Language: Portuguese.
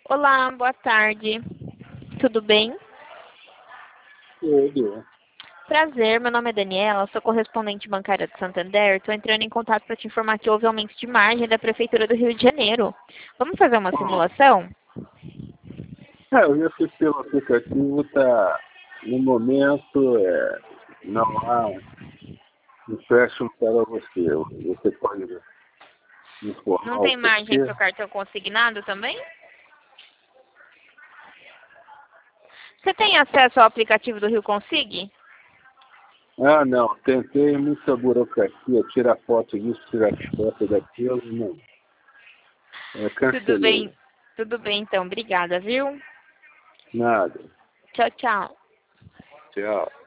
Olá, boa tarde. Tudo bem? Tudo. Prazer, meu nome é Daniela, sou correspondente bancária do Santander. Estou entrando em contato para te informar que houve aumento de margem da Prefeitura do Rio de Janeiro. Vamos fazer uma simulação? Eu já fiz pelo aplicativo, tá, no momento não há empréstimo para você. Você pode Não informar o tem margem porquê? para o cartão consignado também? Você tem acesso ao aplicativo do Rio Consig? Ah, não, tentei muita burocracia, tirar foto disso, tirar foto daquilo, não. Tudo Cancelei. bem, tudo bem então, obrigada, viu? Nada. Tchau, tchau. Tchau.